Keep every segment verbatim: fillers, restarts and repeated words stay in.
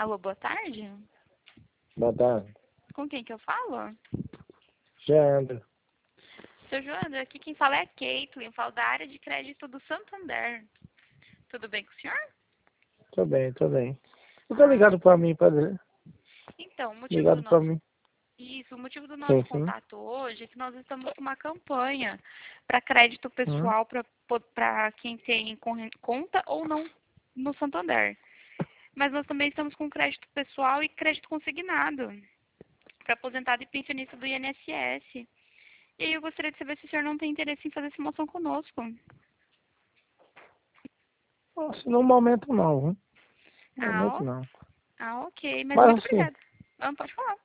Alô, boa tarde. Boa tarde. Com quem que eu falo? Leandro. Seu Joandro, aqui quem fala é a Caitlin, eu falo da área de crédito do Santander. Tudo bem com o senhor? Tô bem, tô bem. Você tá Ah, ligado pra mim, padre? então, o motivo do Ligado pra nosso... mim? Isso, o motivo do nosso Sim, sim. contato hoje é que nós estamos com uma campanha para crédito Hum. pessoal para quem tem corren- conta ou não no Santander. Mas nós também estamos com crédito pessoal e crédito consignado para aposentado e pensionista do I N S S. E aí eu gostaria de saber se o senhor não tem interesse em fazer simulação conosco. Nossa, no momento não, viu? No Ah, momento ó- não. ah, ok, mas muito Mas assim, obrigada. Ah, pode falar.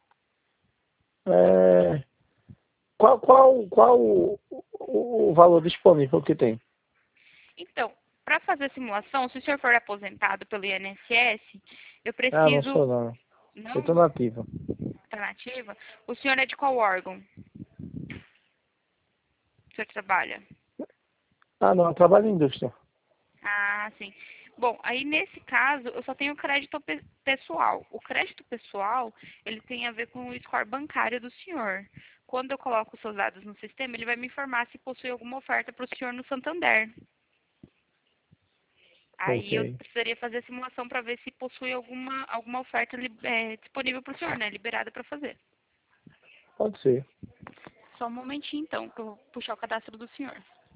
é... qual, qual, qual o, o, o valor disponível que tem? Então, para fazer a simulação, se o senhor for aposentado pelo I N S S, eu Ah, não preciso... sou não. Eu tô Não? nativo. Alternativa? O senhor é de qual órgão? O senhor trabalha? Ah, não, eu trabalho em indústria. Ah, sim. Bom, aí nesse caso, eu só tenho crédito pe- pessoal. O crédito pessoal, ele tem a ver com o score bancário do senhor. Quando eu coloco os seus dados no sistema, ele vai me informar se possui alguma oferta para o senhor no Santander. Aí eu Ok. precisaria fazer a simulação para ver se possui alguma, alguma oferta li- é, disponível para o senhor, né? Liberada para fazer. Pode ser. Só um momentinho, então, que eu vou puxar o cadastro do senhor.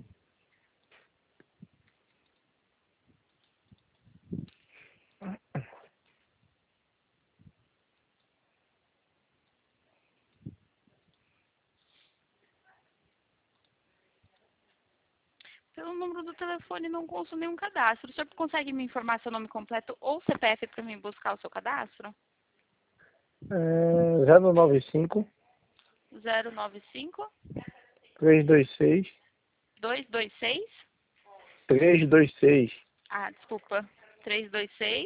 Pelo número do telefone, não consto nenhum cadastro. O senhor consegue me informar seu nome completo ou C P F para mim buscar o seu cadastro? É... zero nove cinco, Zero nove cinco três dois seis, dois dois seis. três dois seis, Ah, desculpa. Três dois seis.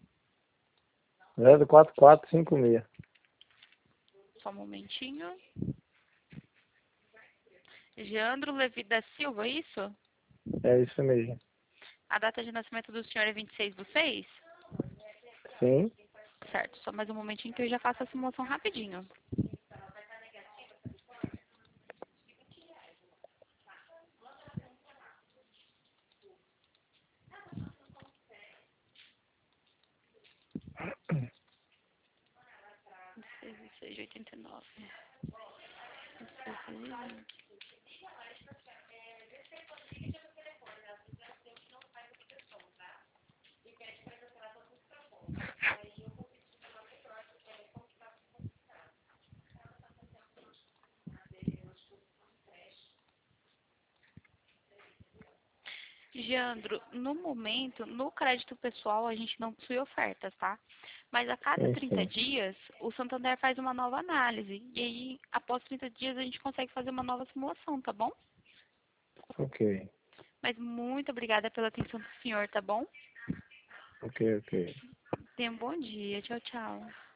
zero quatro quatro cinco seis. Só um momentinho. Geandro Levi da Silva, isso? É isso mesmo. A data de nascimento do senhor é vinte e seis do seis? Sim. Certo, só mais um momentinho que eu já faço a simulação rapidinho. vinte e seis do seis de oitenta e nove. Geandro, no momento, no crédito pessoal, a gente não possui ofertas, tá? Mas a cada Sim, trinta sim. dias, o Santander faz uma nova análise. E aí, após trinta dias, a gente consegue fazer uma nova simulação, tá bom? Ok. Mas muito obrigada pela atenção do senhor, tá bom? Ok, ok. Tenha um bom dia. Tchau, tchau.